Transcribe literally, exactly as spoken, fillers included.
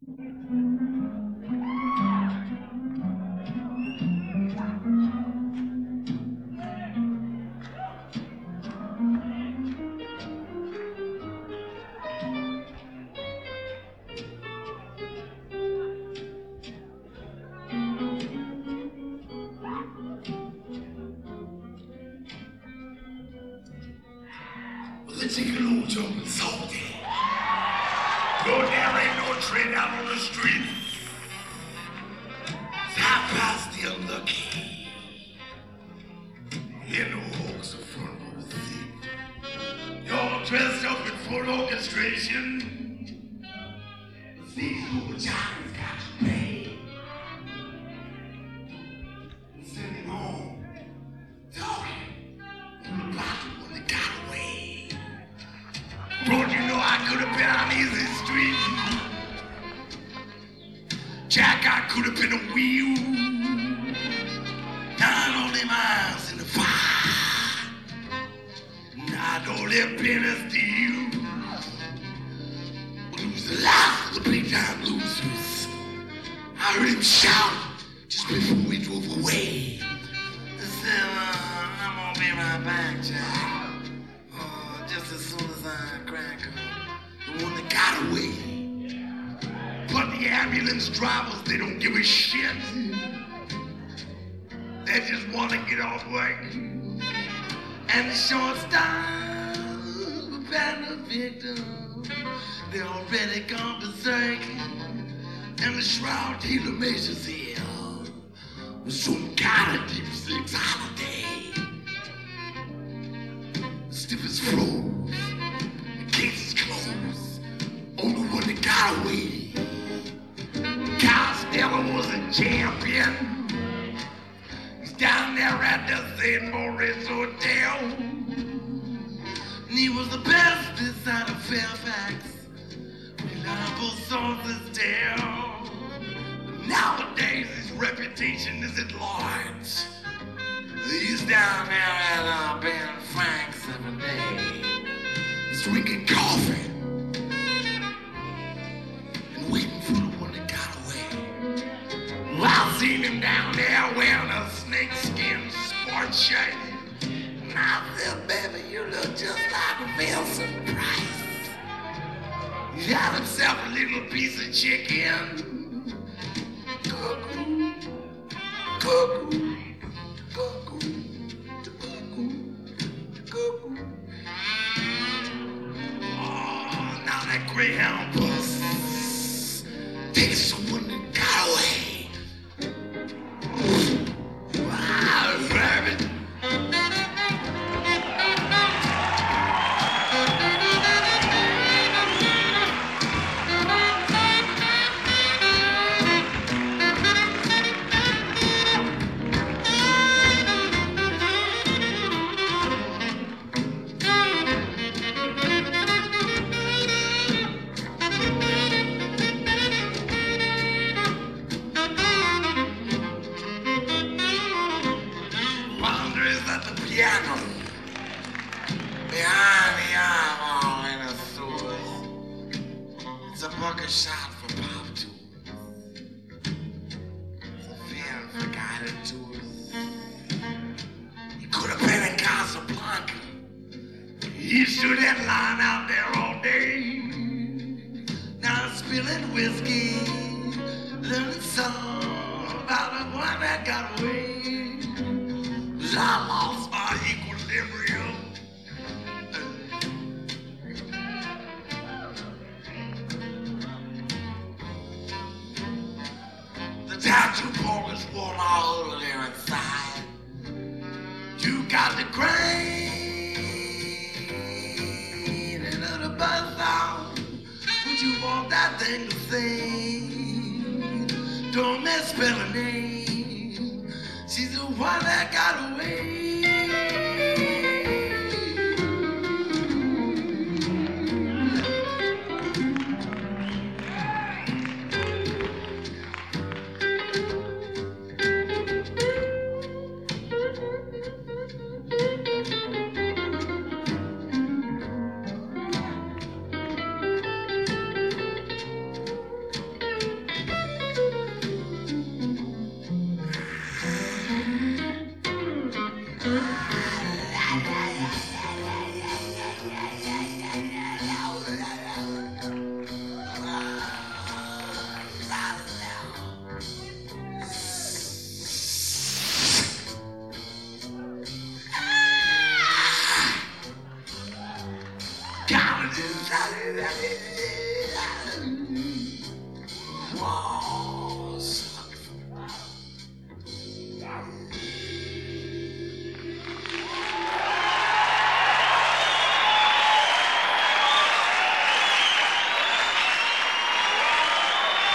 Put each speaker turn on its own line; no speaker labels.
The chicken old jumping salty. No, there ain't no train out on the street. It's half past the unlucky. Here no hawks a front row seat. Y'all dressed up in full orchestration. These little Johnny's got to pay. Send him home. Talking on the bottom when they got away. Don't you know I could have been on easy street? Jack, I could have been a wheel. Not only miles in the fire. Not only been a steal. But it was the last of the big time losers. I heard him shout just before we drove away. He said, uh, I'm gonna be right back, Jack. Just as soon as I crack up, the one that got away. But the ambulance drivers, they don't give a shit. They just want to get off work. And the short style about the victim, they already gone berserk. And the shroud healer measures here was some kind of deep six holiday. Stiff as floors, the case is closed. Only one that got away. Costello was a champion. He's down there at the Saint Maurice Hotel. And he was the best this side of Fairfax. Reliable sources tell. But nowadays his reputation is at large. He's down there at uh, Ben Frank's every day. He's drinking coffee and waiting for the one that got away. Well, I seen him down there wearing a snakeskin sports shirt. And I said, baby, you look just like Vincent Price. He got himself a little piece of chicken. Cuckoo, cuckoo. Oh, now that Greyhound bus takes someone that got away. Wow, rabbit. Piano behind the eyeball in a source. It's a bucket shot for pop tools. It's a fan for guided tours. He could have been in Casablanca. He stood that line out there all day. Now spilling whiskey, learning some about the one that got away. I lost my equilibrium. The tattoo ball is worn all over there inside. You got the grain and the buzz out. Would you want that thing to sing? Don't misspell her name. She's the one that got away. Sorry,